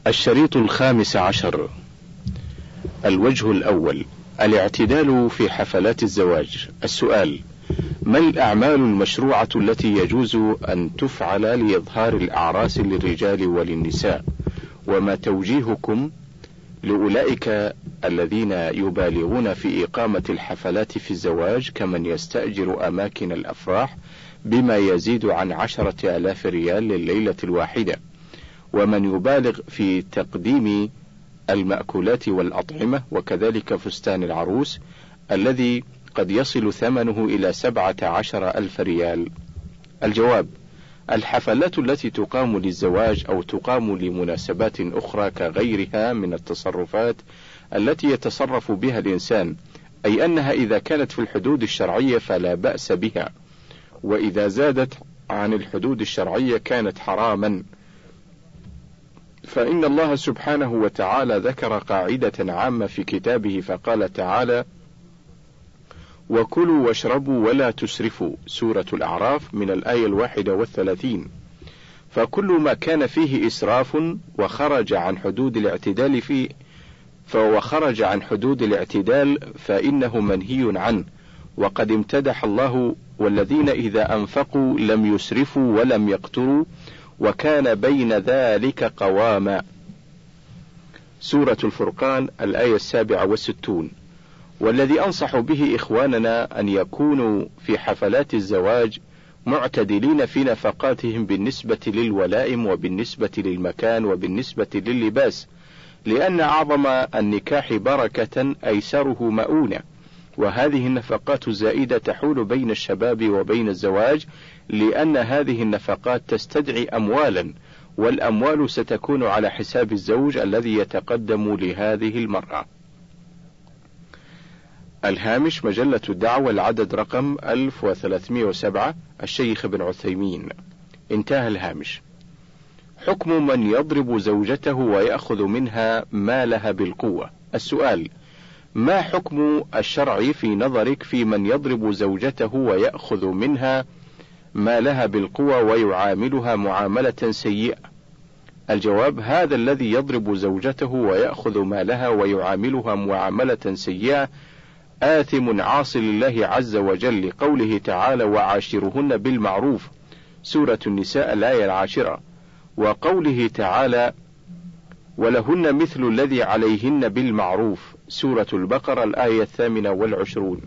الشريط 15. الوجه الأول: الاعتدال في حفلات الزواج. السؤال: ما الأعمال المشروعة التي يجوز أن تفعل لإظهار الأعراس للرجال وللنساء؟ وما توجيهكم لأولئك الذين يبالغون في إقامة الحفلات في الزواج كمن يستأجر أماكن الأفراح بما يزيد عن 10,000 ريال لليلة الواحدة، ومن يبالغ في تقديم المأكولات والأطعمة، وكذلك فستان العروس الذي قد يصل ثمنه إلى 17,000 ريال؟ الجواب: الحفلات التي تقام للزواج أو تقام لمناسبات أخرى كغيرها من التصرفات التي يتصرف بها الإنسان، أي أنها إذا كانت في الحدود الشرعية فلا بأس بها، وإذا زادت عن الحدود الشرعية كانت حراما، فإن الله سبحانه وتعالى ذكر قاعدة عامة في كتابه فقال تعالى: وكلوا واشربوا ولا تسرفوا، سورة الأعراف من الآية 31. فكل ما كان فيه إسراف وخرج عن حدود الاعتدال فإنه منهي عنه، وقد امتدح الله: والذين إذا أنفقوا لم يسرفوا ولم يقتروا وكان بين ذلك قواما، سورة الفرقان الآية 67. والذي أنصح به إخواننا أن يكونوا في حفلات الزواج معتدلين في نفقاتهم بالنسبة للولائم وبالنسبة للمكان وبالنسبة لللباس، لأن أعظم النكاح بركة أيسره مؤونة، وهذه النفقات الزائدة تحول بين الشباب وبين الزواج، لأن هذه النفقات تستدعي أموالا، والأموال ستكون على حساب الزوج الذي يتقدم لهذه المرأة. الهامش: مجلة الدعوة، العدد رقم 1307، الشيخ ابن عثيمين. انتهى الهامش. حكم من يضرب زوجته ويأخذ منها مالها بالقوة. السؤال: ما حكم الشرع في نظرك في من يضرب زوجته ويأخذ منها مالها بالقوة ويعاملها معاملة سيئة؟ الجواب: هذا الذي يضرب زوجته ويأخذ مالها ويعاملها معاملة سيئة آثم عاص لله عز وجل، لقوله تعالى: وعاشرهن بالمعروف، سورة النساء الآية 10، وقوله تعالى: ولهن مثل الذي عليهن بالمعروف، سورة البقرة الآية 28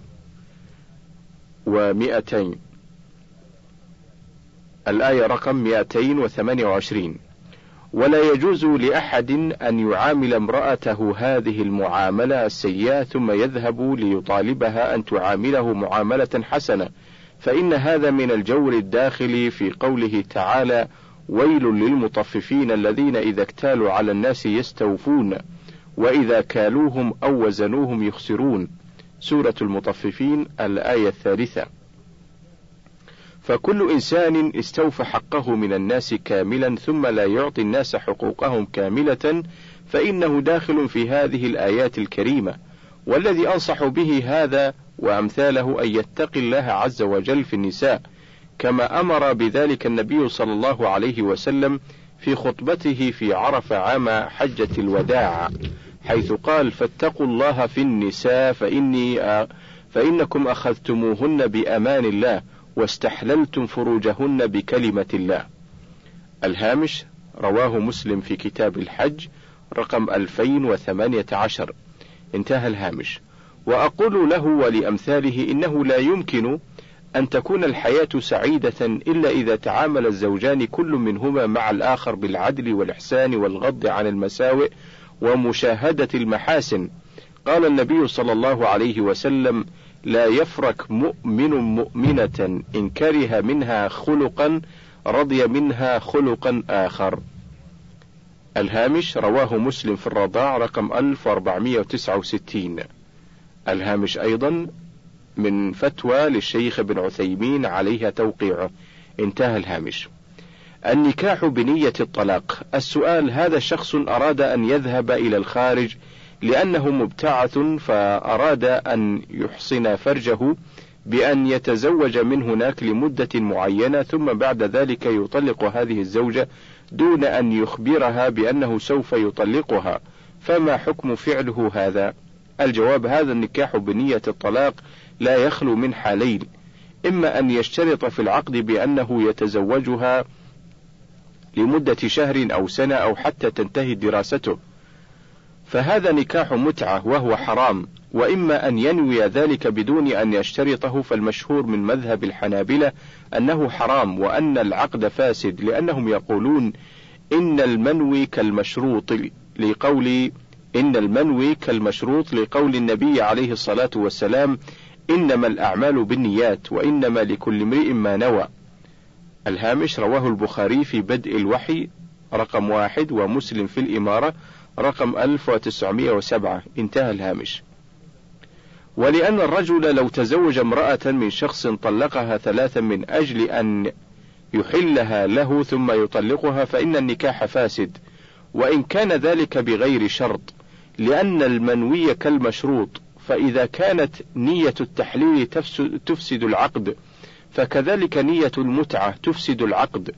و200، الآية رقم 228. ولا يجوز لأحد أن يعامل امرأته هذه المعاملة السيئة ثم يذهب ليطالبها أن تعامله معاملة حسنة، فإن هذا من الجور الداخل في قوله تعالى: ويل للمطففين الذين إذا اكتالوا على الناس يستوفون وإذا كالوهم أو وزنوهم يخسرون، سورة المطففين الآية 3. فكل إنسان استوفى حقه من الناس كاملا ثم لا يعطي الناس حقوقهم كاملة فإنه داخل في هذه الآيات الكريمة، والذي أنصح به هذا وأمثاله أن يتقي الله عز وجل في النساء، كما أمر بذلك النبي صلى الله عليه وسلم في خطبته في عرفة عام حجة الوداع، حيث قال: فاتقوا الله في النساء فإنكم أخذتموهن بأمان الله واستحللتم فروجهن بكلمة الله. الهامش: رواه مسلم في كتاب الحج رقم 2018. انتهى الهامش. وأقول له ولأمثاله: إنه لا يمكن أن تكون الحياة سعيدة إلا إذا تعامل الزوجان كل منهما مع الآخر بالعدل والإحسان والغض عن المساوئ ومشاهدة المحاسن. قال النبي صلى الله عليه وسلم: لا يفرك مؤمن مؤمنة إن كره منها خلقا رضي منها خلقا آخر. الهامش: رواه مسلم في الرضاع رقم 1469. الهامش أيضا من فتوى للشيخ ابن عثيمين عليها توقيعه. انتهى الهامش. النكاح بنية الطلاق. السؤال: هذا شخص أراد أن يذهب إلى الخارج لأنه مبتعث، فأراد أن يحصن فرجه بأن يتزوج من هناك لمدة معينة، ثم بعد ذلك يطلق هذه الزوجة دون أن يخبرها بأنه سوف يطلقها، فما حكم فعله هذا؟ الجواب: هذا النكاح بنية الطلاق لا يخلو من حالين: إما أن يشترط في العقد بأنه يتزوجها لمدة شهر أو سنة أو حتى تنتهي دراسته، فهذا نكاح متعة وهو حرام، وإما أن ينوي ذلك بدون أن يشترطه، فالمشهور من مذهب الحنابلة أنه حرام وأن العقد فاسد، لأنهم يقولون إن المنوي كالمشروط لقول النبي عليه الصلاة والسلام: إنما الأعمال بالنيات وإنما لكل امرئ ما نوى. الهامش: رواه البخاري في بدء الوحي رقم 1 ومسلم في الإمارة رقم 1907. انتهى الهامش. ولأن الرجل لو تزوج امرأة من شخص طلقها 3 من أجل أن يحلها له ثم يطلقها فإن النكاح فاسد، وإن كان ذلك بغير شرط، لأن المنوي كالمشروط، فإذا كانت نية التحليل تفسد العقد، فكذلك نية المتعة تفسد العقد.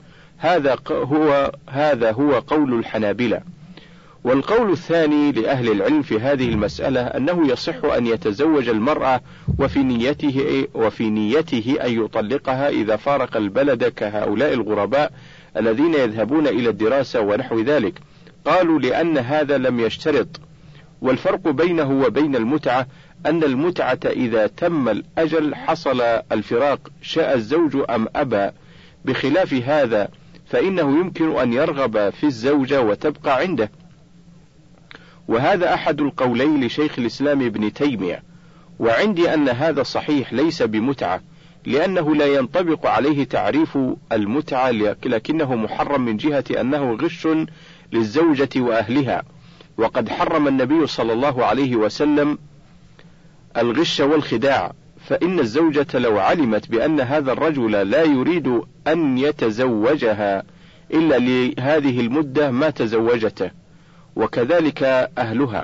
هذا هو قول الحنابلة. والقول الثاني لأهل العلم في هذه المسألة أنه يصح أن يتزوج المرأة وفي نيته أن يطلقها إذا فارق البلد، كهؤلاء الغرباء الذين يذهبون إلى الدراسة ونحو ذلك. قالوا لأن هذا لم يشترط. والفرق بينه وبين المتعة أن المتعة إذا تم الأجل حصل الفراق، شاء الزوج أم أبى، بخلاف هذا فإنه يمكن أن يرغب في الزوجة وتبقى عنده. وهذا أحد القولين لشيخ الإسلام ابن تيمية، وعندي أن هذا صحيح ليس بمتعة، لأنه لا ينطبق عليه تعريف المتعة، لكنه محرم من جهة أنه غش للزوجة وأهلها، وقد حرم النبي صلى الله عليه وسلم الغش والخداع، فإن الزوجة لو علمت بأن هذا الرجل لا يريد أن يتزوجها إلا لهذه المدة ما تزوجته، وكذلك أهلها،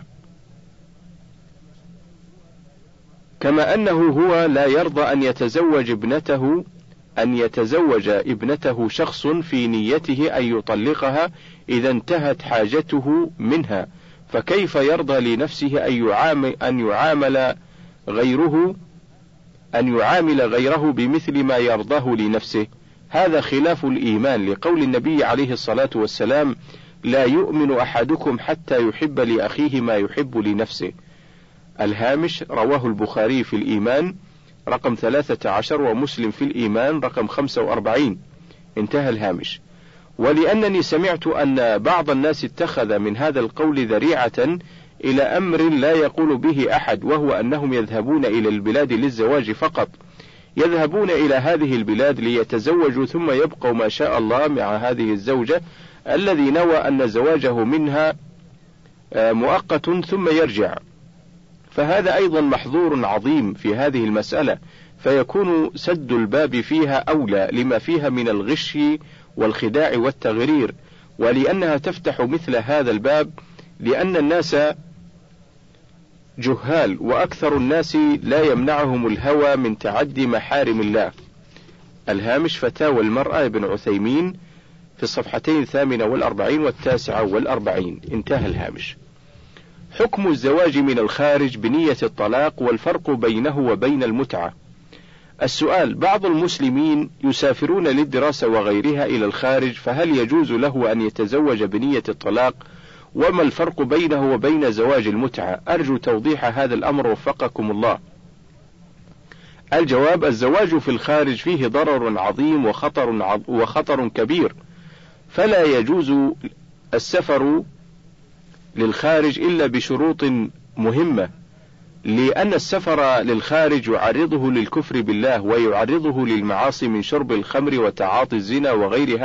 كما أنه هو لا يرضى أن يتزوج ابنته شخص في نيته أن يطلقها إذا انتهت حاجته منها، فكيف يرضى لنفسه أن يعامل غيره بمثل ما يرضاه لنفسه؟ هذا خلاف الإيمان، لقول النبي عليه الصلاة والسلام: لا يؤمن أحدكم حتى يحب لأخيه ما يحب لنفسه. الهامش: رواه البخاري في الإيمان رقم 13 ومسلم في الإيمان رقم 45. انتهى الهامش. ولأنني سمعت أن بعض الناس اتخذ من هذا القول ذريعة إلى أمر لا يقول به أحد، وهو أنهم يذهبون إلى البلاد للزواج فقط، يذهبون إلى هذه البلاد ليتزوجوا ثم يبقوا ما شاء الله مع هذه الزوجة الذي نوى أن زواجه منها مؤقت ثم يرجع، فهذا أيضا محظور عظيم في هذه المسألة، فيكون سد الباب فيها أولى لما فيها من الغش والخداع والتغرير، ولأنها تفتح مثل هذا الباب لأن الناس جهال، وأكثر الناس لا يمنعهم الهوى من تعدي محارم الله. الهامش: فتاوى المرأة ابن عثيمين في الصفحتين 48 و49. انتهى الهامش. حكم الزواج من الخارج بنية الطلاق والفرق بينه وبين المتعة. السؤال: بعض المسلمين يسافرون للدراسة وغيرها إلى الخارج، فهل يجوز له أن يتزوج بنية الطلاق؟ وما الفرق بينه وبين زواج المتعة؟ أرجو توضيح هذا الأمر وفقكم الله. الجواب: الزواج في الخارج فيه ضرر عظيم وخطر كبير، فلا يجوز السفر للخارج إلا بشروط مهمة، لأن السفر للخارج يعرضه للكفر بالله ويعرضه للمعاصي من شرب الخمر وتعاطي الزنا وغير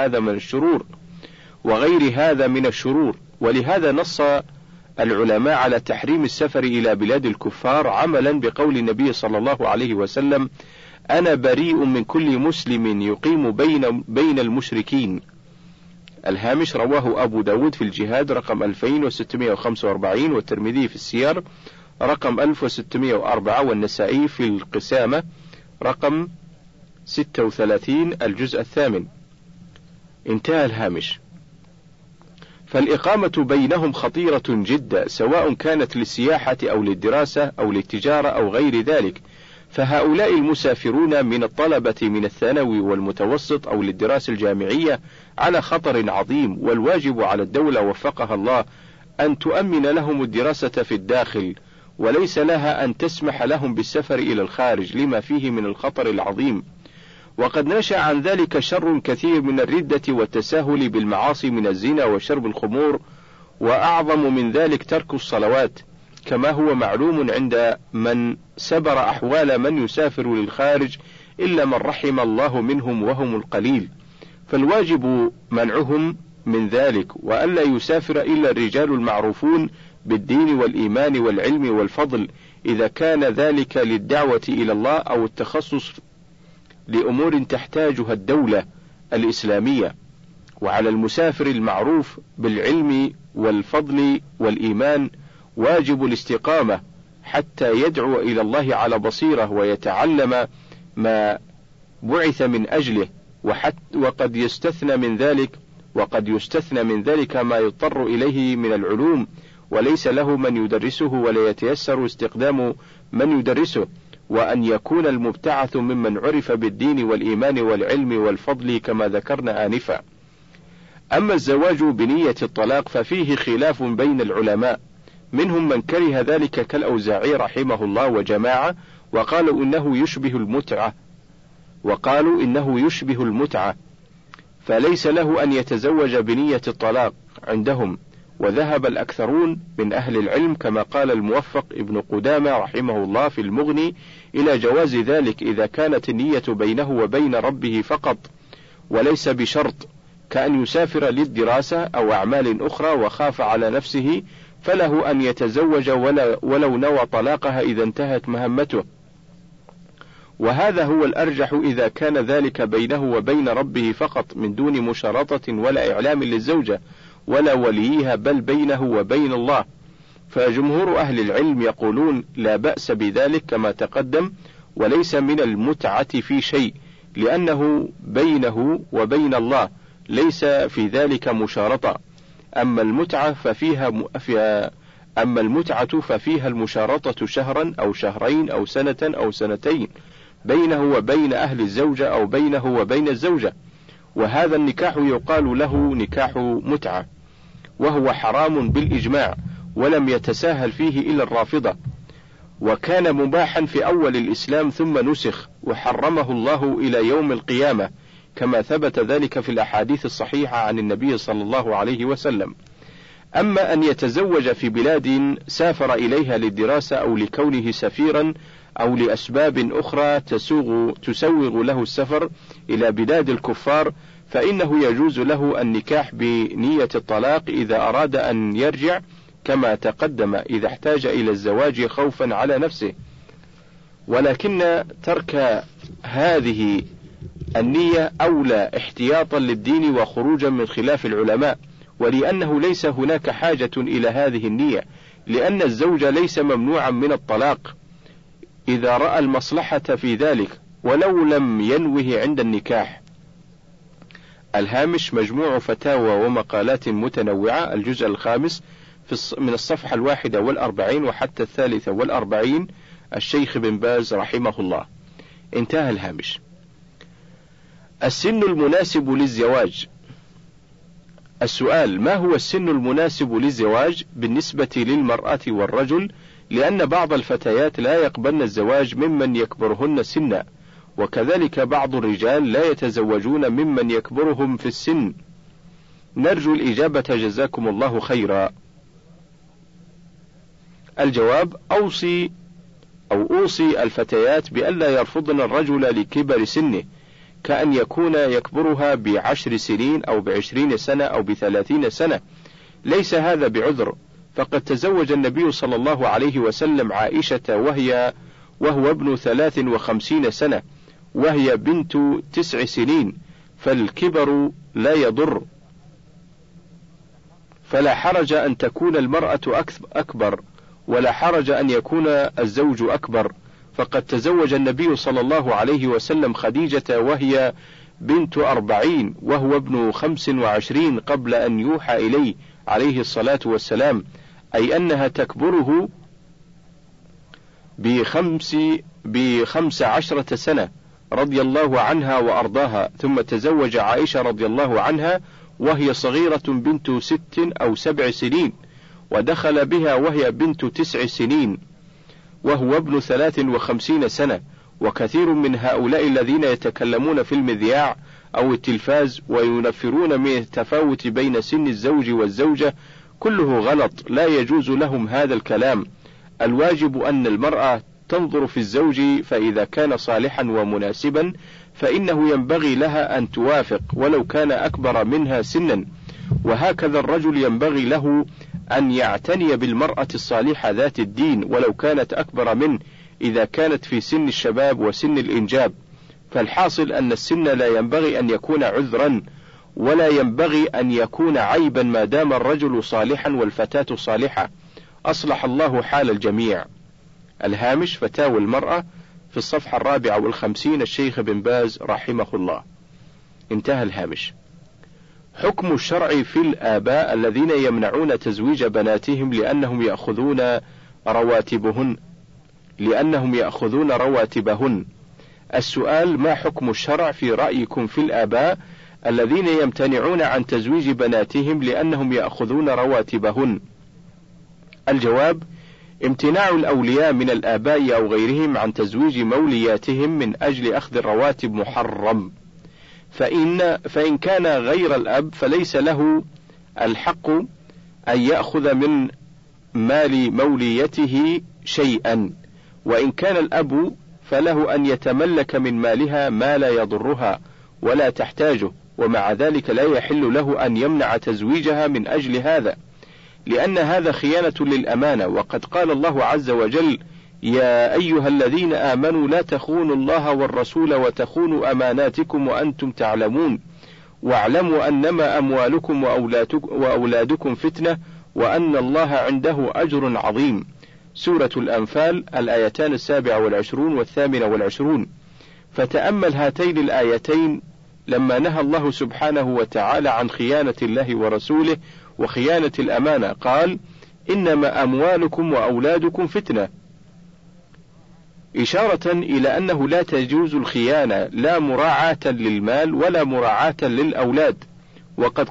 هذا من الشرور، ولهذا نص العلماء على تحريم السفر إلى بلاد الكفار عملا بقول النبي صلى الله عليه وسلم: أنا بريء من كل مسلم يقيم بين المشركين. الهامش: رواه أبو داود في الجهاد رقم 2645 والترمذي في السير رقم 1604 والنسائي في القسامة رقم 36 الجزء 8. انتهى الهامش. فالإقامة بينهم خطيرة جدا، سواء كانت للسياحة أو للدراسة أو للتجارة أو غير ذلك، فهؤلاء المسافرون من الطلبة من الثانوي والمتوسط أو للدراسة الجامعية على خطر عظيم، والواجب على الدولة وفقها الله أن تؤمن لهم الدراسة في الداخل، وليس لها أن تسمح لهم بالسفر إلى الخارج لما فيه من الخطر العظيم. وقد نشأ عن ذلك شر كثير من الردة والتساهل بالمعاصي من الزنا وشرب الخمور، وأعظم من ذلك ترك الصلوات، كما هو معلوم عند من سبر أحوال من يسافر للخارج إلا من رحم الله منهم وهم القليل، فالواجب منعهم من ذلك، وألا يسافر إلا الرجال المعروفون بالدين والإيمان والعلم والفضل، إذا كان ذلك للدعوة إلى الله أو التخصص لأمور تحتاجها الدولة الإسلامية. وعلى المسافر المعروف بالعلم والفضل والإيمان واجب الاستقامة حتى يدعو إلى الله على بصيرة ويتعلم ما بعث من أجله، وقد يستثنى من ذلك ما يضطر إليه من العلوم وليس له من يدرسه ولا يتيسر استخدام من يدرسه، وأن يكون المبتعث ممن عرف بالدين والإيمان والعلم والفضل كما ذكرنا آنفا. أما الزواج بنية الطلاق ففيه خلاف بين العلماء، منهم من كره ذلك كالأوزاعي رحمه الله وجماعة، وقالوا إنه يشبه المتعة فليس له أن يتزوج بنية الطلاق عندهم. وذهب الأكثرون من أهل العلم كما قال الموفق ابن قدامة رحمه الله في المغني إلى جواز ذلك إذا كانت النية بينه وبين ربه فقط وليس بشرط، كأن يسافر للدراسة أو أعمال أخرى وخاف على نفسه، فله أن يتزوج ولو نوى طلاقها إذا انتهت مهمته، وهذا هو الأرجح إذا كان ذلك بينه وبين ربه فقط من دون مشارطة ولا إعلام للزوجة ولا وليها، بل بينه وبين الله. فجمهور أهل العلم يقولون لا بأس بذلك كما تقدم، وليس من المتعة في شيء، لأنه بينه وبين الله ليس في ذلك مشارطة. أما المتعة ففيها المشارطة شهرا أو شهرين أو سنة أو سنتين بينه وبين أهل الزوجة أو بينه وبين الزوجة، وهذا النكاح يقال له نكاح متعة، وهو حرام بالإجماع، ولم يتساهل فيه إلا الرافضة، وكان مباحا في أول الإسلام ثم نسخ وحرمه الله إلى يوم القيامة، كما ثبت ذلك في الأحاديث الصحيحة عن النبي صلى الله عليه وسلم. أما أن يتزوج في بلاد سافر إليها للدراسة أو لكونه سفيرا أو لأسباب أخرى تسوغ له السفر إلى بلاد الكفار، فإنه يجوز له النكاح بنية الطلاق إذا أراد أن يرجع كما تقدم، إذا احتاج إلى الزواج خوفا على نفسه، ولكن ترك هذه النية أولى احتياطا للدين وخروجا من خلاف العلماء، ولأنه ليس هناك حاجة إلى هذه النية، لأن الزوج ليس ممنوعا من الطلاق إذا رأى المصلحة في ذلك ولو لم ينوه عند النكاح. الهامش مجموع فتاوى ومقالات متنوعة، الجزء الخامس من الصفحة 41 وحتى 43، الشيخ بن باز رحمه الله. انتهى الهامش. السن المناسب للزواج. السؤال: ما هو السن المناسب للزواج بالنسبة للمرأة والرجل؟ لأن بعض الفتيات لا يقبلن الزواج ممن يكبرهن سنا، وكذلك بعض الرجال لا يتزوجون ممن يكبرهم في السن. نرجو الإجابة جزاكم الله خيرا. الجواب: أوصي الفتيات بألا يرفضن الرجل لكبر سنه، كأن يكون يكبرها ب10 سنين أو ب20 سنة أو ب30 سنة، ليس هذا بعذر، فقد تزوج النبي صلى الله عليه وسلم عائشة وهو ابن 53 سنة وهي بنت 9 سنين، فالكبر لا يضر، فلا حرج أن تكون المرأة أكبر، ولا حرج أن يكون الزوج أكبر، فقد تزوج النبي صلى الله عليه وسلم خديجة وهي بنت 40 وهو ابن 25 قبل أن يوحى إليه عليه الصلاة والسلام، أي أنها تكبره ب15 سنة رضي الله عنها وأرضاها، ثم تزوج عائشة رضي الله عنها وهي صغيرة بنت 6 أو 7 سنين، ودخل بها وهي بنت 9 سنين وهو ابن 53 سنة. وكثير من هؤلاء الذين يتكلمون في المذياع أو التلفاز وينفرون من التفاوت بين سن الزوج والزوجة كله غلط، لا يجوز لهم هذا الكلام. الواجب أن المرأة تنظر في الزوج، فإذا كان صالحا ومناسبا فإنه ينبغي لها أن توافق ولو كان أكبر منها سنا، وهكذا الرجل ينبغي له أن يعتني بالمرأة الصالحة ذات الدين ولو كانت أكبر منه إذا كانت في سن الشباب وسن الإنجاب. فالحاصل أن السن لا ينبغي أن يكون عذرا ولا ينبغي أن يكون عيبا ما دام الرجل صالحا والفتاة صالحة. أصلح الله حال الجميع. الهامش: فتاوى المرأة في الصفحة 54، الشيخ بن باز رحمه الله. انتهى الهامش. حكم الشرع في الآباء الذين يمنعون تزويج بناتهم لأنهم يأخذون رواتبهن. السؤال: ما حكم الشرع في رأيكم في الآباء الذين يمتنعون عن تزويج بناتهم لأنهم يأخذون رواتبهن؟ الجواب: امتناع الأولياء من الآباء أو غيرهم عن تزويج مولياتهم من أجل أخذ الرواتب محرم، فإن كان غير الأب فليس له الحق أن يأخذ من مال موليته شيئا، وإن كان الأب فله أن يتملك من مالها ما لا يضرها ولا تحتاجه، ومع ذلك لا يحل له أن يمنع تزويجها من أجل هذا، لأن هذا خيانة للأمانة. وقد قال الله عز وجل: يا أيها الذين آمنوا لا تخونوا الله والرسول وتخونوا أماناتكم وأنتم تعلمون، واعلموا أنما أموالكم وأولادكم فتنة وأن الله عنده أجر عظيم. سورة الأنفال، الآيتان 27 و28. فتأمل هاتين الآيتين لما نهى الله سبحانه وتعالى عن خيانة الله ورسوله وخيانة الأمانة، قال: إنما أموالكم وأولادكم فتنة، إشارة إلى أنه لا تجوز الخيانة لا مراعاة للمال ولا مراعاة للأولاد. وقد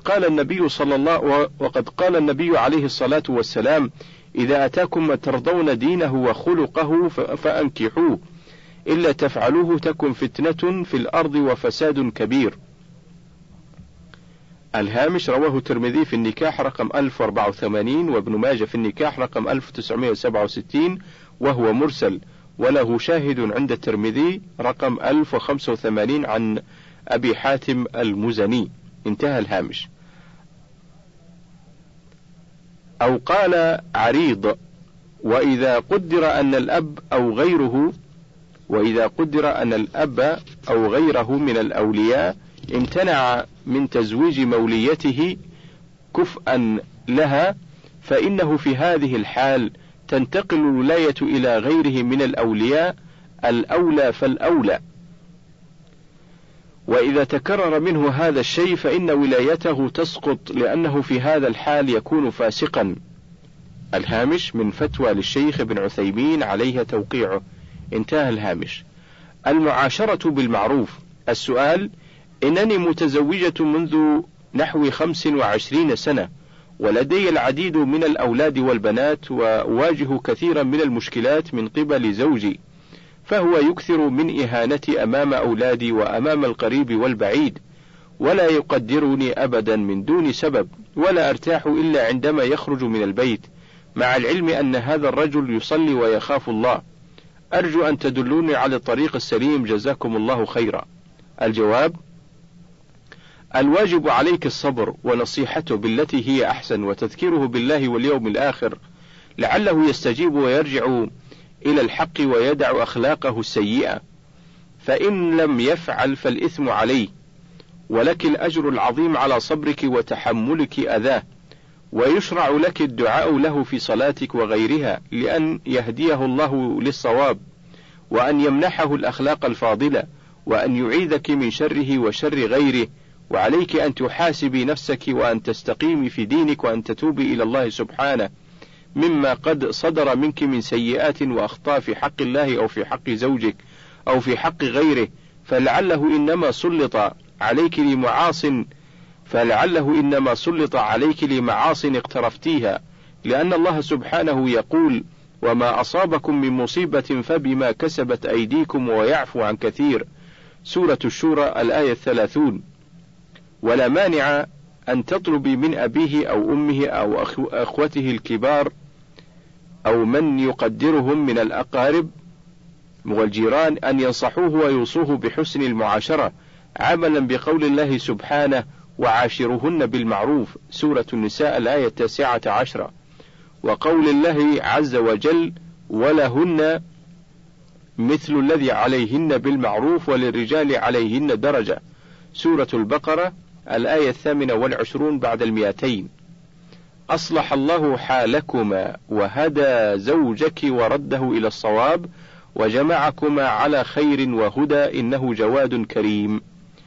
قال النبي عليه الصلاة والسلام: إذا أتاكم ما ترضون دينه وخلقه فأنكحوه، إلا تفعلوه تكن فتنة في الأرض وفساد كبير. الهامش: رواه الترمذي في النكاح رقم 1084 وابن ماجه في النكاح رقم 1967 وهو مرسل، وله شاهد عند الترمذي رقم 1085 عن أبي حاتم المزني. انتهى الهامش. أو قال عريض: وإذا قدر أن الأب أو غيره من الأولياء امتنع من تزويج موليته كفءا لها، فإنه في هذه الحال تنتقل الولاية إلى غيره من الأولياء الأولى فالأولى، وإذا تكرر منه هذا الشيء فإن ولايته تسقط، لأنه في هذا الحال يكون فاسقا. الهامش: من فتوى للشيخ ابن عثيمين عليها توقيعه. انتهى الهامش. المعاشرة بالمعروف. السؤال: إنني متزوجة منذ نحو 25 سنة، ولدي العديد من الأولاد والبنات، وأواجه كثيرا من المشكلات من قبل زوجي، فهو يكثر من إهانتي أمام أولادي وأمام القريب والبعيد، ولا يقدرني أبدا من دون سبب، ولا أرتاح إلا عندما يخرج من البيت، مع العلم أن هذا الرجل يصلي ويخاف الله. أرجو أن تدلوني على الطريق السليم، جزاكم الله خيرا. الجواب: الواجب عليك الصبر ونصيحته بالتي هي أحسن، وتذكيره بالله واليوم الآخر لعله يستجيب ويرجع إلى الحق ويدع أخلاقه السيئة، فإن لم يفعل فالإثم عليه، ولك الأجر العظيم على صبرك وتحملك أذاه، ويشرع لك الدعاء له في صلاتك وغيرها لأن يهديه الله للصواب، وأن يمنحه الأخلاق الفاضلة، وأن يعيذك من شره وشر غيره، وعليك أن تحاسبي نفسك وأن تستقيمي في دينك وأن تتوبي إلى الله سبحانه مما قد صدر منك من سيئات وأخطاء في حق الله أو في حق زوجك أو في حق غيره، فلعله إنما سلط عليك لمعاص اقترفتيها، لأن الله سبحانه يقول: وما أصابكم من مصيبة فبما كسبت أيديكم ويعفو عن كثير. سورة الشورى الآية 30. ولا مانع أن تطلبي من أبيه أو أمه أو أخوته الكبار أو من يقدرهم من الأقارب والجيران أن ينصحوه ويوصوه بحسن المعاشرة، عملا بقول الله سبحانه: وعاشرهن بالمعروف. سورة النساء الآية 19. وقول الله عز وجل: ولهن مثل الذي عليهن بالمعروف وللرجال عليهن درجة. سورة البقرة الآية 28 بعد 200. أصلح الله حالكما وهدى زوجك ورده إلى الصواب وجمعكما على خير وهدى إنه جواد كريم.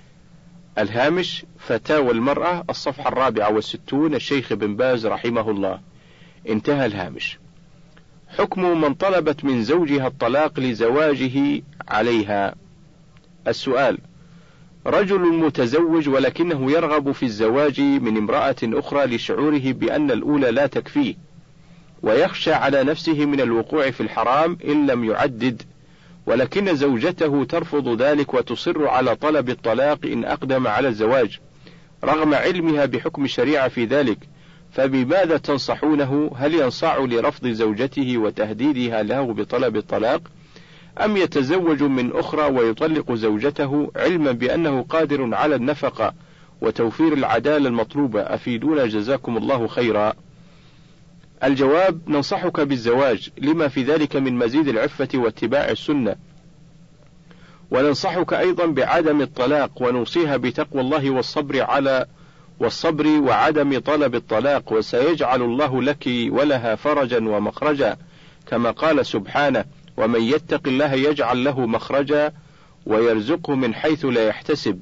الهامش: فتاوى المرأة، الصفحة 64، الشيخ بن باز رحمه الله. انتهى الهامش. حكم من طلبت من زوجها الطلاق لزواجه عليها. السؤال: رجل متزوج ولكنه يرغب في الزواج من امرأة أخرى لشعوره بأن الأولى لا تكفيه، ويخشى على نفسه من الوقوع في الحرام إن لم يعدد، ولكن زوجته ترفض ذلك وتصر على طلب الطلاق إن أقدم على الزواج رغم علمها بحكم الشريعة في ذلك، فبماذا تنصحونه؟ هل ينصاع لرفض زوجته وتهديدها له بطلب الطلاق، أم يتزوج من أخرى ويطلق زوجته علما بأنه قادر على النفقة وتوفير العدالة المطلوبة؟ أفيدونا جزاكم الله خيرا. الجواب: ننصحك بالزواج لما في ذلك من مزيد العفة واتباع السنة، وننصحك أيضا بعدم الطلاق، ونوصيها بتقوى الله والصبر وعدم طلب الطلاق، وسيجعل الله لك ولها فرجا ومخرجا، كما قال سبحانه: ومن يتق الله يجعل له مخرجا ويرزقه من حيث لا يحتسب.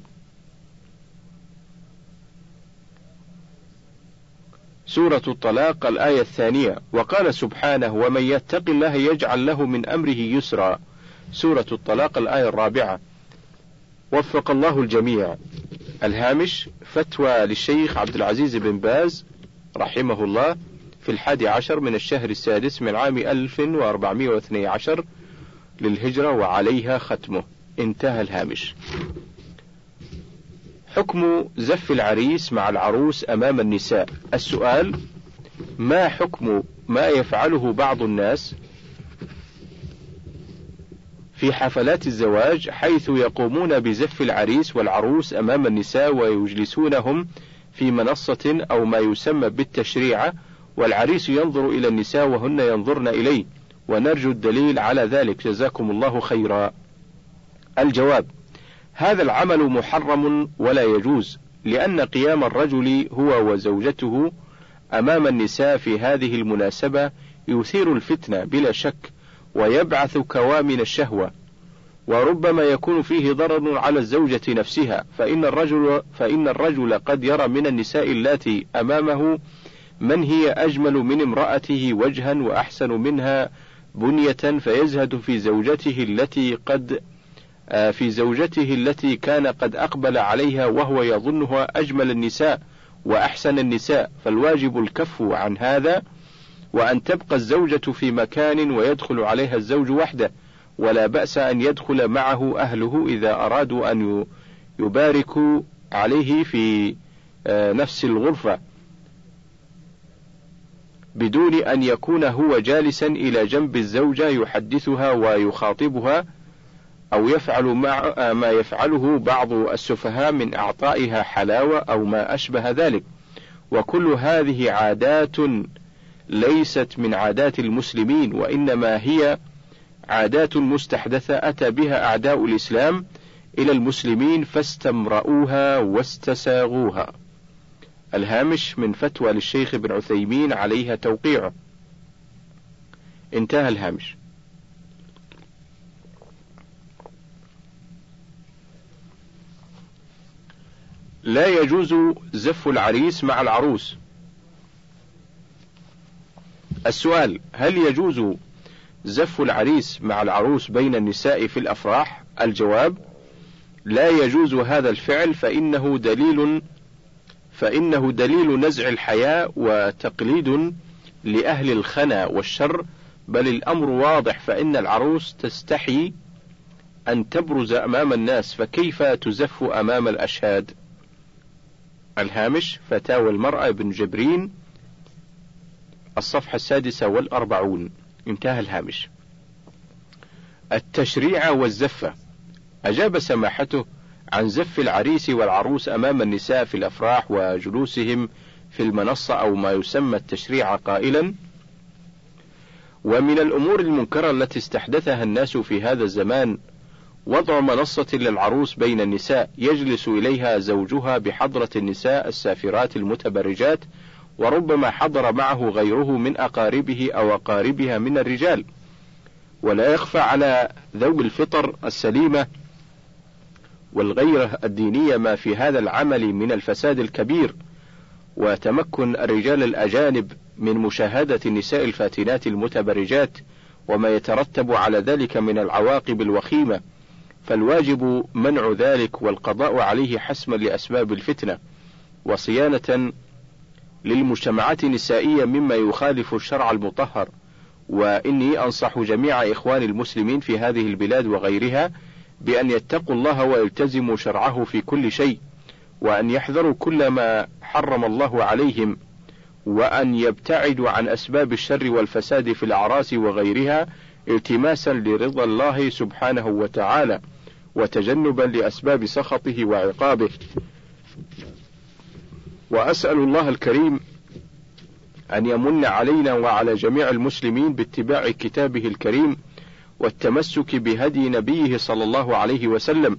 سورة الطلاق الآية 2. وقال سبحانه: ومن يتق الله يجعل له من أمره يسرا. سورة الطلاق الآية 4. وفق الله الجميع. الهامش: فتوى للشيخ عبد العزيز بن باز رحمه الله في 11 من الشهر السادس من عام 1412 للهجرة وعليها ختمه. انتهى الهامش. حكم زف العريس مع العروس أمام النساء. السؤال: ما حكم ما يفعله بعض الناس في حفلات الزواج، حيث يقومون بزف العريس والعروس أمام النساء ويجلسونهم في منصة أو ما يسمى بالتشريعة، والعريس ينظر إلى النساء وهن ينظرن إليه، ونرجو الدليل على ذلك جزاكم الله خيرا. الجواب: هذا العمل محرم ولا يجوز، لأن قيام الرجل هو وزوجته أمام النساء في هذه المناسبة يثير الفتنة بلا شك، ويبعث كوامن الشهوة، وربما يكون فيه ضرر على الزوجة نفسها، فإن الرجل قد يرى من النساء اللاتي أمامه من هي أجمل من امرأته وجها وأحسن منها بنية، فيزهد في زوجته التي كان قد أقبل عليها وهو يظنها أجمل النساء وأحسن النساء، فالواجب الكف عن هذا، وأن تبقى الزوجة في مكان ويدخل عليها الزوج وحده، ولا بأس أن يدخل معه أهله إذا أرادوا أن يباركوا عليه في نفس الغرفة، بدون أن يكون هو جالسا إلى جنب الزوجة يحدثها ويخاطبها، أو يفعل ما يفعله بعض السفهاء من إعطائها حلاوة أو ما أشبه ذلك. وكل هذه عادات ليست من عادات المسلمين، وإنما هي عادات مستحدثة أتى بها أعداء الإسلام إلى المسلمين فاستمرؤوها واستساغوها. الهامش من فتوى للشيخ ابن عثيمين عليها توقيعه. انتهى الهامش. لا يجوز زف العريس مع العروس. السؤال: هل يجوز زف العريس مع العروس بين النساء في الأفراح؟ الجواب: لا يجوز هذا الفعل، فإنه دليل نزع الحياء وتقليد لأهل الخنا والشر، بل الأمر واضح، فإن العروس تستحي أن تبرز أمام الناس، فكيف تزف أمام الأشهاد؟ الهامش: فتاوى المرأة بن جبرين، الصفحة 46. انتهى الهامش. التشريع والزفة. أجاب سماحته عن زف العريس والعروس أمام النساء في الأفراح وجلوسهم في المنصة أو ما يسمى التشريع قائلا: ومن الأمور المنكرة التي استحدثها الناس في هذا الزمان وضع منصة للعروس بين النساء يجلس إليها زوجها بحضرة النساء السافرات المتبرجات، وربما حضر معه غيره من أقاربه أو أقاربها من الرجال. ولا يخفى على ذوي الفطر السليمة والغيرة الدينية ما في هذا العمل من الفساد الكبير، وتمكن الرجال الأجانب من مشاهدة النساء الفاتنات المتبرجات وما يترتب على ذلك من العواقب الوخيمة، فالواجب منع ذلك والقضاء عليه حسما لأسباب الفتنة، وصيانة للمجتمعات النسائية مما يخالف الشرع المطهر. وإني أنصح جميع إخوان المسلمين في هذه البلاد وغيرها بأن يتقوا الله ويلتزموا شرعه في كل شيء، وأن يحذروا كل ما حرم الله عليهم، وأن يبتعدوا عن أسباب الشر والفساد في الأعراس وغيرها، التماسا لرضا الله سبحانه وتعالى، وتجنبا لأسباب سخطه وعقابه. وأسأل الله الكريم أن يمن علينا وعلى جميع المسلمين باتباع كتابه الكريم والتمسك بهدي نبيه صلى الله عليه وسلم،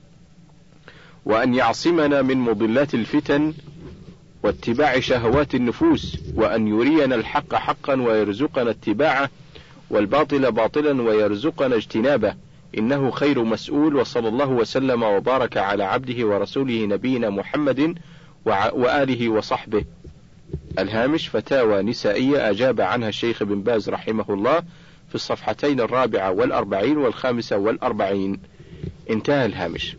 وأن يعصمنا من مضلات الفتن واتباع شهوات النفوس، وأن يرينا الحق حقا ويرزقنا اتباعه، والباطل باطلا ويرزقنا اجتنابه، إنه خير مسؤول. وصلى الله وسلم وبارك على عبده ورسوله نبينا محمد وآله وصحبه. الهامش: فتاوى نسائية أجاب عنها الشيخ بن باز رحمه الله في الصفحتين 44 و45. انتهى الهامش.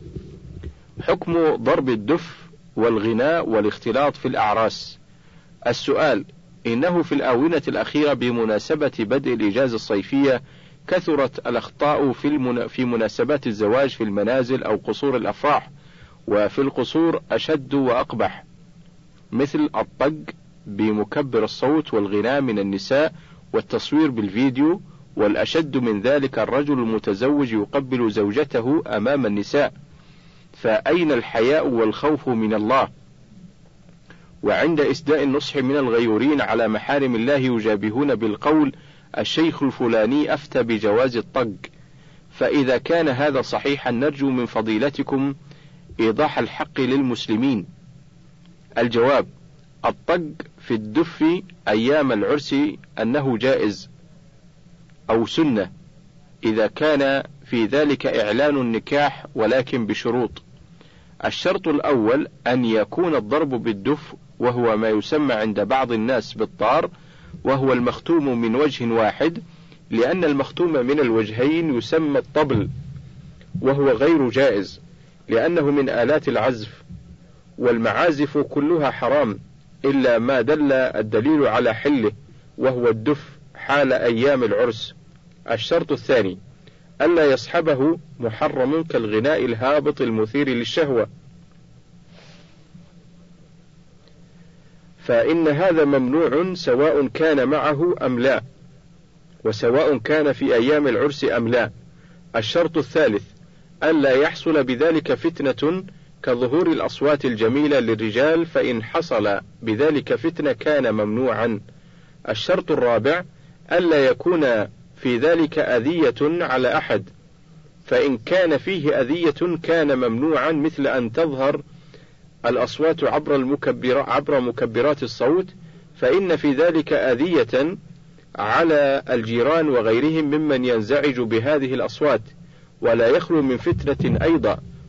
حكم ضرب الدف والغناء والاختلاط في الأعراس. السؤال: إنه في الآونة الأخيرة بمناسبة بدء الإجازة الصيفية كثرت الأخطاء في مناسبات الزواج في المنازل أو قصور الأفراح، وفي القصور أشد وأقبح، مثل الطق بمكبر الصوت والغناء من النساء والتصوير بالفيديو، والأشد من ذلك الرجل المتزوج يقبل زوجته أمام النساء، فأين الحياء والخوف من الله؟ وعند إسداء النصح من الغيورين على محارم الله يجابهون بالقول: الشيخ الفلاني أفتى بجواز الطق. فإذا كان هذا صحيحا نرجو من فضيلتكم إيضاح الحق للمسلمين. الجواب: الطق في الدف أيام العرس أنه جائز أو سنة إذا كان في ذلك إعلان النكاح، ولكن بشروط. الشرط الأول أن يكون الضرب بالدف، وهو ما يسمى عند بعض الناس بالطار، وهو المختوم من وجه واحد، لأن المختوم من الوجهين يسمى الطبل، وهو غير جائز لأنه من آلات العزف، والمعازف كلها حرام إلا ما دل الدليل على حله، وهو الدف حال أيام العرس. الشرط الثاني ألا يصحبه محرم كالغناء الهابط المثير للشهوة، فإن هذا ممنوع سواء كان معه أم لا، وسواء كان في أيام العرس أم لا. الشرط الثالث ألا يحصل بذلك فتنة كظهور الأصوات الجميلة للرجال، فإن حصل بذلك فتنة كان ممنوعا. الشرط الرابع ألا يكون في ذلك أذية على أحد، فإن كان فيه أذية كان ممنوعا، مثل أن تظهر الأصوات عبر مكبرات الصوت، فإن في ذلك أذية على الجيران وغيرهم ممن ينزعج بهذه الأصوات، ولا يخلو من فتنة أيضا.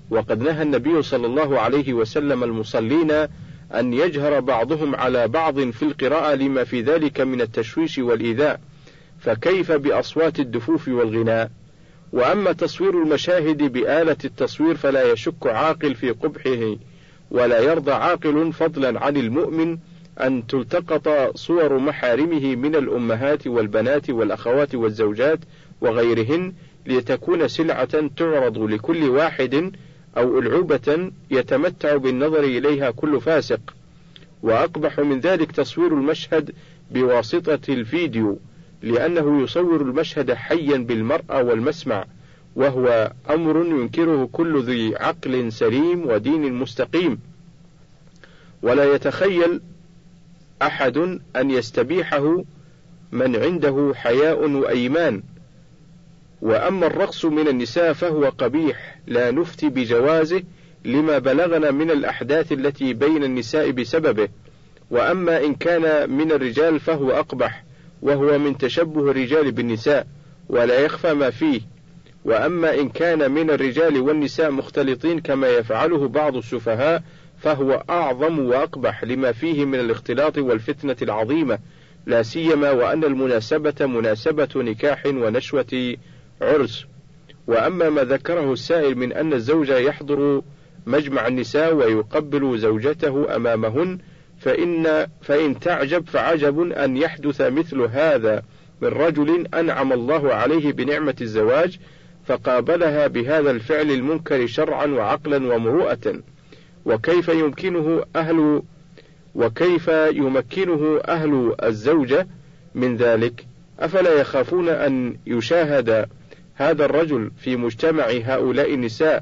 وقد نهى النبي صلى الله عليه وسلم المصلين أن يجهر بعضهم على بعض في القراءة لما في ذلك من التشويش والإيذاء، فكيف بأصوات الدفوف والغناء؟ وأما تصوير المشاهد بآلة التصوير فلا يشك عاقل في قبحه، ولا يرضى عاقل فضلا عن المؤمن أن تلتقط صور محارمه من الأمهات والبنات والأخوات والزوجات وغيرهن لتكون سلعة تعرض لكل واحد، أو ألعوبة يتمتع بالنظر إليها كل فاسق. وأقبح من ذلك تصوير المشهد بواسطة الفيديو، لأنه يصور المشهد حيا بالمرأة والمسمع، وهو أمر ينكره كل ذي عقل سليم ودين مستقيم، ولا يتخيل أحد أن يستبيحه من عنده حياء وأيمان. وأما الرقص من النساء فهو قبيح لا نفتي بجوازه لما بلغنا من الأحداث التي بين النساء بسببه، وأما إن كان من الرجال فهو أقبح، وهو من تشبه الرجال بالنساء ولا يخفى ما فيه. وأما إن كان من الرجال والنساء مختلطين كما يفعله بعض السفهاء فهو أعظم وأقبح لما فيه من الاختلاط والفتنة العظيمة، لا سيما وأن المناسبة مناسبة نكاح ونشوة عرس. وأما ما ذكره السائل من أن الزوج يحضر مجمع النساء ويقبل زوجته أمامهن، فإن تعجب فعجب أن يحدث مثل هذا من رجل أنعم الله عليه بنعمة الزواج فقابلها بهذا الفعل المنكر شرعا وعقلا ومروءة. وكيف يمكنه أهل الزوجة من ذلك؟ أفلا يخافون أن يشاهد هذا الرجل في مجتمع هؤلاء النساء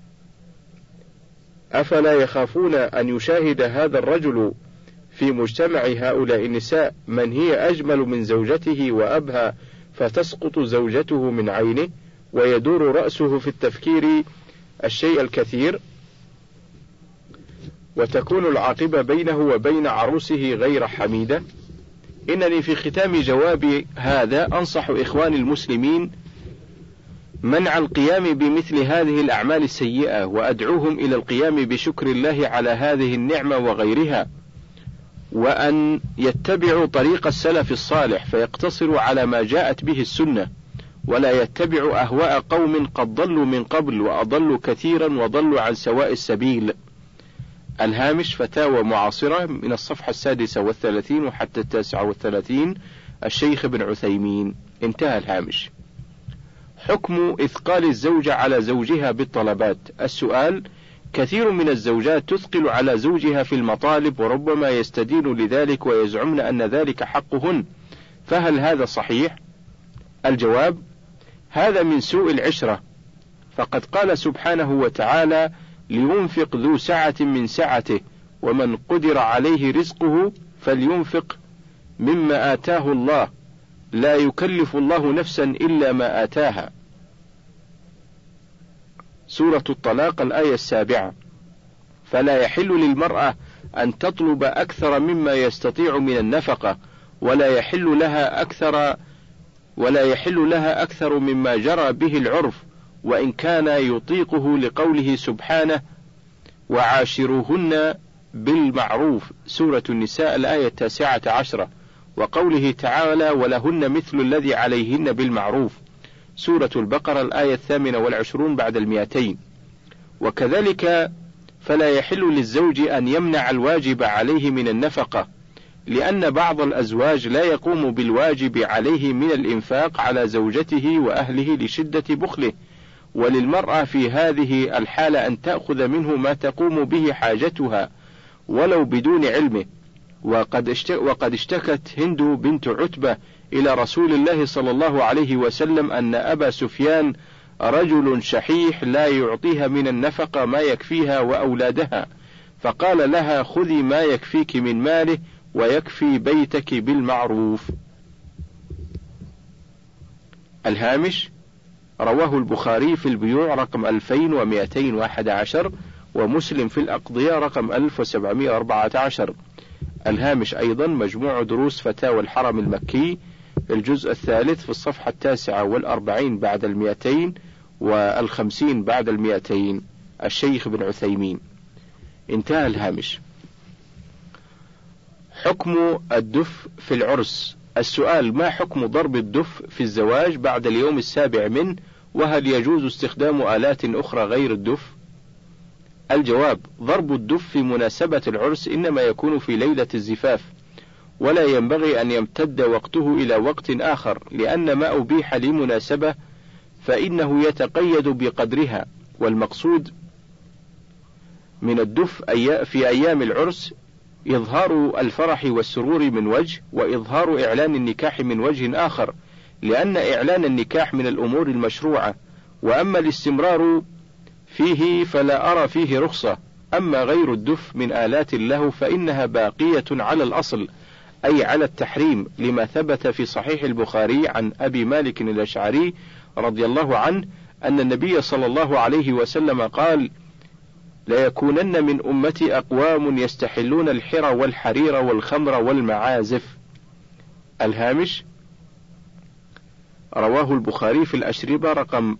في مجتمع هؤلاء النساء من هي أجمل من زوجته وأبهى، فتسقط زوجته من عينه ويدور رأسه في التفكير الشيء الكثير، وتكون العاقبة بينه وبين عروسه غير حميدة. إنني في ختام جوابي هذا أنصح إخواني المسلمين منع القيام بمثل هذه الأعمال السيئة، وأدعوهم إلى القيام بشكر الله على هذه النعمة وغيرها، وأن يتبعوا طريق السلف الصالح فيقتصروا على ما جاءت به السنة، ولا يتبعوا أهواء قوم قد ضلوا من قبل وأضلوا كثيرا وضلوا عن سواء السبيل. الهامش فتاوى معاصرة من الصفحة 36 وحتى 39، الشيخ ابن عثيمين. انتهى الهامش. حكم إثقال الزوجة على زوجها بالطلبات. السؤال: كثير من الزوجات تثقل على زوجها في المطالب، وربما يستدين لذلك ويزعمن أن ذلك حقهن، فهل هذا صحيح؟ الجواب: هذا من سوء العشرة، فقد قال سبحانه وتعالى: لينفق ذو سعة من سعته، ومن قدر عليه رزقه فلينفق مما آتاه الله، لا يكلف الله نفسا إلا ما آتاها. سورة الطلاق الآية 7. فلا يحل للمرأة أن تطلب أكثر مما يستطيع من النفقة، ولا يحل لها أكثر مما جرى به العرف، وإن كان يطيقه، لقوله سبحانه: وعاشروهن بالمعروف. سورة النساء الآية 19، وقوله تعالى: ولهن مثل الذي عليهن بالمعروف. سورة البقرة الآية 28 بعد 200. وكذلك فلا يحل للزوج أن يمنع الواجب عليه من النفقة، لأن بعض الأزواج لا يقوم بالواجب عليه من الإنفاق على زوجته وأهله لشدة بخله، وللمرأة في هذه الحالة أن تأخذ منه ما تقوم به حاجتها ولو بدون علمه. وقد اشتكت هند بنت عتبة إلى رسول الله صلى الله عليه وسلم أن أبا سفيان رجل شحيح لا يعطيها من النفقة ما يكفيها وأولادها، فقال لها: خذي ما يكفيك من ماله ويكفي بيتك بالمعروف. الهامش: رواه البخاري في البيوع رقم 2211، ومسلم في الأقضية رقم 1714. الهامش أيضا: مجموع دروس فتاوى الحرم المكي، الجزء الثالث في الصفحة 49 بعد 250 بعد 200. الشيخ بن عثيمين. انتهى الهامش. حكم الدف في العرس. السؤال: ما حكم ضرب الدف في الزواج بعد اليوم السابع منه، وهل يجوز استخدام آلات أخرى غير الدف؟ الجواب: ضرب الدف في مناسبة العرس إنما يكون في ليلة الزفاف، ولا ينبغي أن يمتد وقته إلى وقت آخر، لأن ما أبيح لمناسبة فإنه يتقيد بقدرها، والمقصود من الدف في أيام العرس إظهار الفرح والسرور من وجه، وإظهار إعلان النكاح من وجه آخر، لأن إعلان النكاح من الأمور المشروعة، وأما الاستمرار فيه فلا أرى فيه رخصة. أما غير الدف من آلات اللهو فإنها باقية على الأصل، أي على التحريم، لما ثبت في صحيح البخاري عن أبي مالك الأشعري رضي الله عنه أن النبي صلى الله عليه وسلم قال: ليكونن من أمتي أقوام يستحلون الحر والحرير والخمر والمعازف. الهامش: رواه البخاري في الأشربة رقم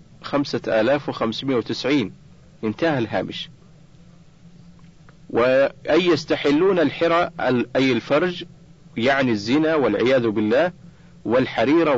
5590. انتهى الهامش. وأي يستحلون الحر أي الفرج، يعني الزنا والعياذ بالله، والحرير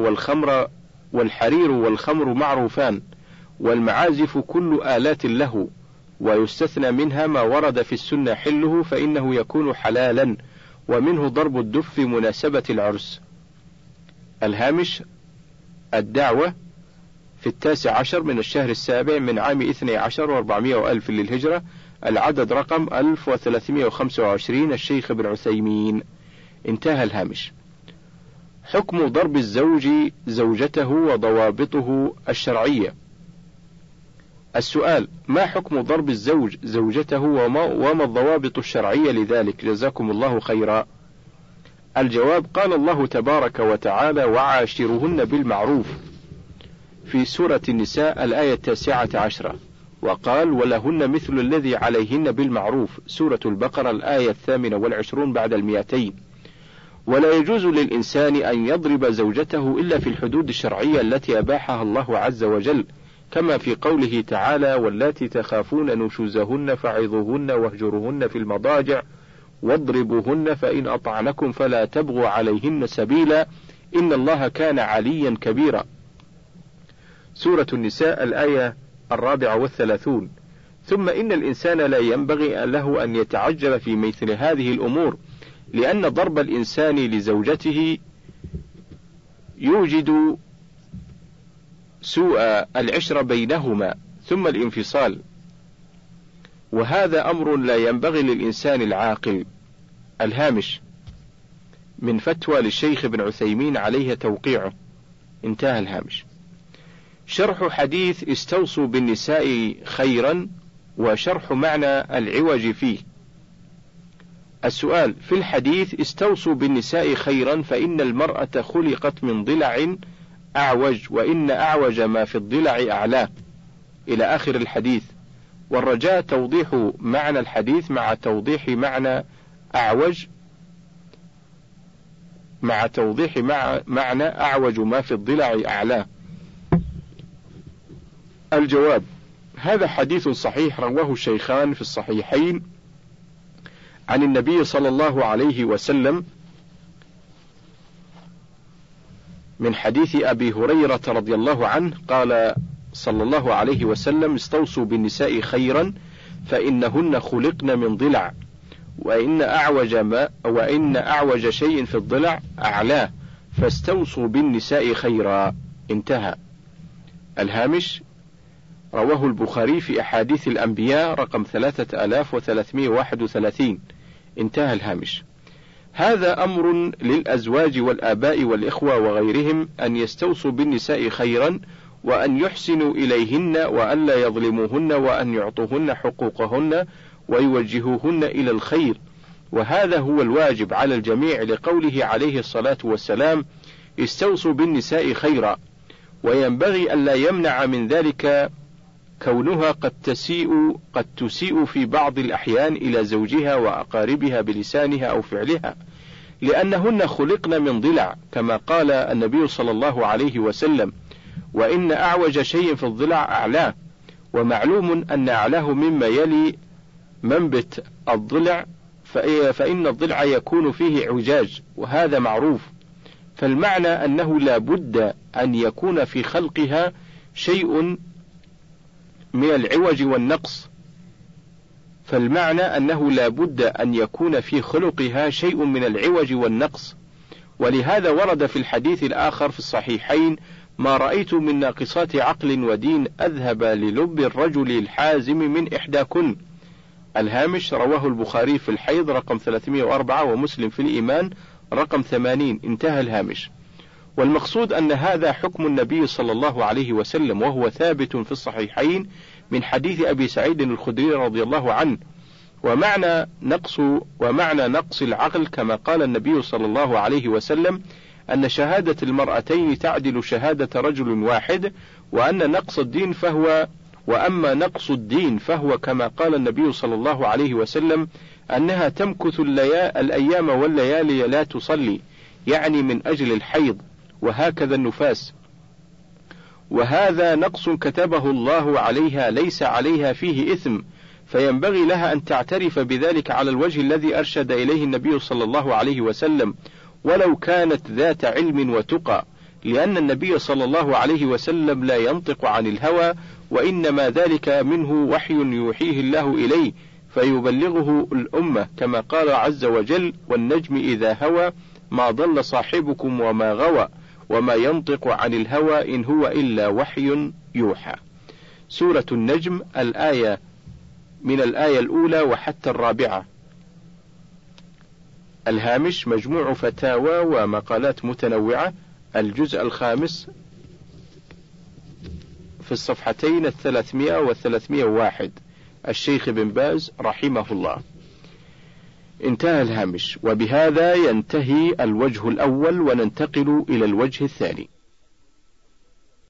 والخمر معروفان، والمعازف كل آلات اللهو، ويستثنى منها ما ورد في السنة حله فإنه يكون حلالا، ومنه ضرب الدف في مناسبة العرس. الهامش: الدعوة في 19 من الشهر السابع من عام 12 و400 للهجرة، العدد رقم 1325، الشيخ بن عثيمين. انتهى الهامش. حكم ضرب الزوج زوجته وضوابطه الشرعية. السؤال: ما حكم ضرب الزوج زوجته وما الضوابط الشرعية لذلك؟ جزاكم الله خيرا. الجواب: قال الله تبارك وتعالى: وعاشرهن بالمعروف في سورة النساء الآية 19، وقال: ولهن مثل الذي عليهن بالمعروف سورة البقرة الآية 28 بعد 200. ولا يجوز للإنسان أن يضرب زوجته إلا في الحدود الشرعية التي أباحها الله عز وجل، كما في قوله تعالى: واللاتي تخافون نشوزهن فعظوهن واهجروهن في المضاجع واضربوهن فإن أطعنكم فلا تبغوا عليهن سبيلا إن الله كان عليا كبيرا. سورة النساء الآية 34. ثم إن الإنسان لا ينبغي له أن يتعجب في مثل هذه الأمور، لأن ضرب الإنسان لزوجته يوجد سوء العشرة بينهما ثم الانفصال، وهذا أمر لا ينبغي للإنسان العاقل. الهامش: من فتوى للشيخ بن عثيمين عليه توقيعه. انتهى الهامش. شرح حديث استوصوا بالنساء خيرا، وشرح معنى العوج فيه. السؤال: في الحديث استوصوا بالنساء خيرا فإن المرأة خلقت من ضلع أعوج، وإن أعوج ما في الضلع أعلاه، إلى آخر الحديث، والرجاء توضيح معنى الحديث مع توضيح معنى أعوج، معنى أعوج ما في الضلع أعلاه. الجواب: هذا حديث صحيح رواه الشيخان في الصحيحين عن النبي صلى الله عليه وسلم من حديث أبي هريرة رضي الله عنه قال صلى الله عليه وسلم: استوصوا بالنساء خيرا فإنهن خلقن من ضلع، وإن أعوج شيء في الضلع أعلاه، فاستوصوا بالنساء خيرا. انتهى الهامش. رواه البخاري في أحاديث الأنبياء رقم 3331. انتهى الهامش. هذا أمر للأزواج والآباء والإخوة وغيرهم أن يستوصوا بالنساء خيرا، وأن يحسنوا إليهن، وأن لا يظلموهن، وأن يعطوهن حقوقهن ويوجهوهن إلى الخير، وهذا هو الواجب على الجميع، لقوله عليه الصلاة والسلام: استوصوا بالنساء خيرا. وينبغي أن لا يمنع من ذلك كونها قد تسيء في بعض الأحيان إلى زوجها وأقاربها بلسانها أو فعلها، لأنهن خلقن من ضلع، كما قال النبي صلى الله عليه وسلم: وإن أعوج شيء في الضلع أعلاه. ومعلوم أن أعلاه مما يلي منبت الضلع، فإن الضلع يكون فيه اعوجاج، وهذا معروف. فالمعنى أنه لا بد أن يكون في خلقها شيء من العوج والنقص، ولهذا ورد في الحديث الآخر في الصحيحين: ما رأيت من ناقصات عقل ودين أذهب للب الرجل الحازم من إحداكن. الهامش: رواه البخاري في الحيض رقم 304 ومسلم في الإيمان رقم 80. انتهى الهامش. والمقصود أن هذا حكم النبي صلى الله عليه وسلم، وهو ثابت في الصحيحين من حديث أبي سعيد الخدري رضي الله عنه. ومعنى نقص العقل كما قال النبي صلى الله عليه وسلم أن شهادة المرأتين تعدل شهادة رجل واحد، وأما نقص الدين فهو كما قال النبي صلى الله عليه وسلم أنها تمكث الأيام والليالي لا تصلي، يعني من أجل الحيض، وهكذا النفاس. وهذا نقص كتبه الله عليها ليس عليها فيه إثم، فينبغي لها أن تعترف بذلك على الوجه الذي أرشد إليه النبي صلى الله عليه وسلم، ولو كانت ذات علم وتقى، لأن النبي صلى الله عليه وسلم لا ينطق عن الهوى، وإنما ذلك منه وحي يوحيه الله إليه فيبلغه الأمة، كما قال عز وجل: والنجم إذا هوى ما ضل صاحبكم وما غوى وما ينطق عن الهوى إن هو إلا وحي يوحى. سورة النجم، الآية من الآية الأولى وحتى الرابعة. الهامش: مجموع فتاوى ومقالات متنوعة، الجزء الخامس، في الصفحتين 300 و 301، الشيخ ابن باز رحمه الله. انتهى الهامش. وبهذا ينتهي الوجه الأول، وننتقل إلى الوجه الثاني.